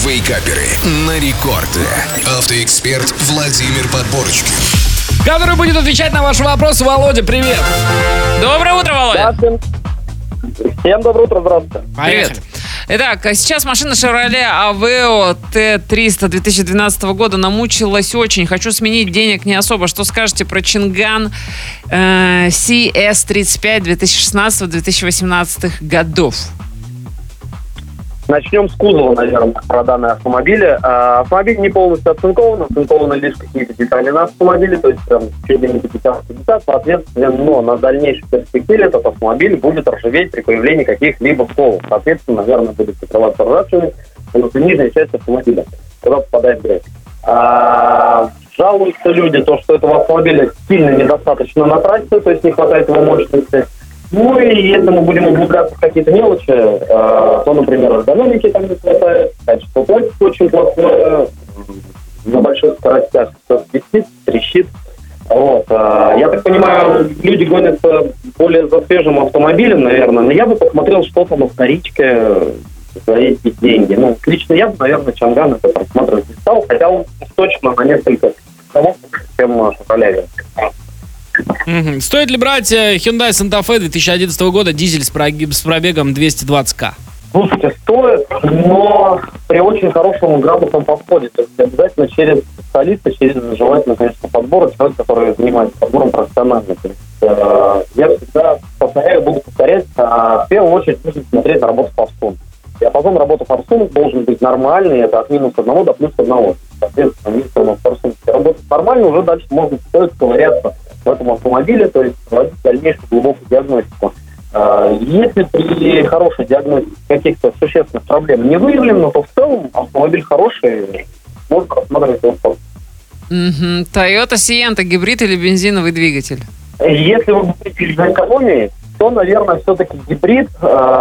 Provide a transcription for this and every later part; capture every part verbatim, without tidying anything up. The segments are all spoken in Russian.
Вейкаперы на рекорде. Автоэксперт Владимир Подборочкин. Который будет отвечать на ваши вопросы. Володя, привет. Доброе утро, Володя. Да, всем, всем доброе утро, здравствуйте. Поехали. Итак, сейчас машина Chevrolet Aveo ти триста две тысячи двенадцатого года намучилась очень. Хочу сменить, денег не особо. Что скажете про Чинган э, си эс тридцать пять две тысячи шестнадцатого - две тысячи восемнадцатого годов? Начнем с кузова, наверное, про данные автомобили. А, автомобиль не полностью оцинкован, оцинкованы лишь какие-то детали на автомобиле, то есть прям чуть ли не пятьдесят на пятьдесят, соответственно, но на дальнейшей перспективе этот автомобиль будет ржаветь при появлении каких-либо вколов. Соответственно, наверное, будет покрываться ржавчиной, но это нижняя часть автомобиля, когда попадает в грязь. А, жалуются люди, то, что этого автомобиля сильно недостаточно на трассе, то есть не хватает его мощности. Ну и если мы будем углубляться в какие-то мелочи, э, то, например, эргономики там не хватает, качество пластика очень плохое, на больших скоростях все свистит, трещит. Вот. Э, я так понимаю, люди гонятся более за свежим автомобилем, наверное, но я бы посмотрел что-то на вторичке за эти деньги. Ну, лично я бы, наверное, Чанган это просматривать не стал, хотя он точно на несколько того, чем Chevrolet. Угу. Стоит ли брать Hyundai Santa Fe две тысячи одиннадцатого года, дизель с пробегом двести двадцать тысяч? Слушайте, стоит, но при очень хорошем градусном подходе. То есть обязательно через специалиста, через желательно, конечно, подбор, человек, который занимается подбором профессионально. То есть, э, я всегда повторяю, буду повторять, а в первую очередь нужно смотреть на работу форсунок. Диапазон работы форсунок должен быть нормальный, это от минус одного до плюс одного. Соответственно, если у нас форсунки работают нормально, уже дальше можно стоит ковыряться в этом автомобиле, то есть проводить дальнейшую глубокую диагностику. Если при хорошей диагностике каких-то существенных проблем не выявлено, то в целом автомобиль хороший, можно рассматривать его спорт. Угу. Toyota Sienna, гибрид или бензиновый двигатель? Если вы говорите за экономией, то, наверное, все-таки гибрид.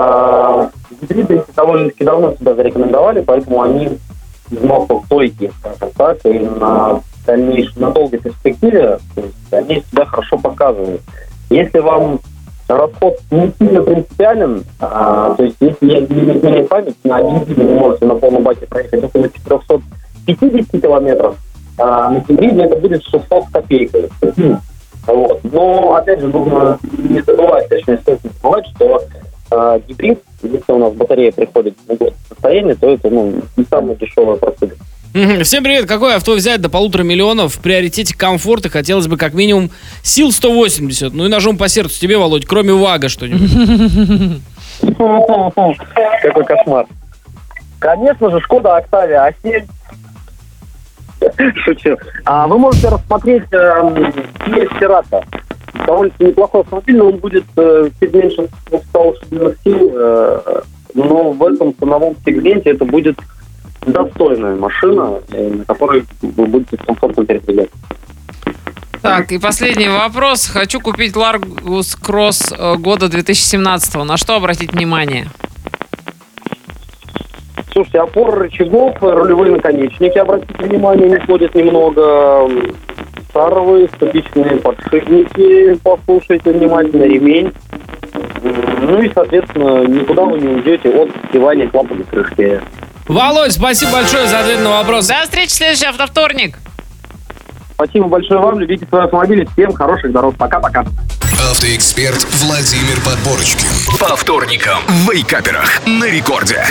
Гибриды довольно-таки давно себя зарекомендовали, поэтому они износостойкие, скажем так, и на дальнейшей, на долгой перспективе, то есть они себя хорошо показывают. Если вам расход не сильно принципиален, а, то есть если не изменяет память, на бензине вы можете на полном баке проехать около четыреста пятьдесят километров, а на гибриде это будет шестьсот с копейкой. Вот. Но, опять же, нужно не забывать, точнее, стоит не забывать, что а, гибрид, если у нас батарея приходит в негодное состояние, то это ну, не самая дешевая процедура. Всем привет! Какое авто взять до полутора миллионов? В приоритете комфорта хотелось бы как минимум сил сто восемьдесят. Ну и ножом по сердцу тебе, Володь, кроме ВАГа что-нибудь. Какой кошмар. Конечно же, Шкода Октавия а семь. Шучу. А вы можете рассмотреть Kia Cerato. Довольно-таки неплохой автомобиль, но он будет э, чуть меньше ста лошадиных сил, э, но в этом ценовом сегменте это будет достойная машина, э, на которой вы будете комфортно передвигаться. Так, и последний вопрос. Хочу купить Largus Cross года две тысячи семнадцатого. На что обратить внимание? Слушайте, опоры рычагов, рулевые наконечники, обратите внимание, не ходят немного. Старовые, статичные подшипники, послушайте внимательно, ремень. Ну и, соответственно, никуда вы не уйдете от сдевания клапана крышки. Володь, спасибо большое за ответ на вопрос. До встречи в следующий автовторник. Спасибо большое вам, любите свои автомобили, всем хороших дорог, пока-пока. Автоэксперт Владимир Подборочкин. По вторникам в Вейкаперах на рекорде.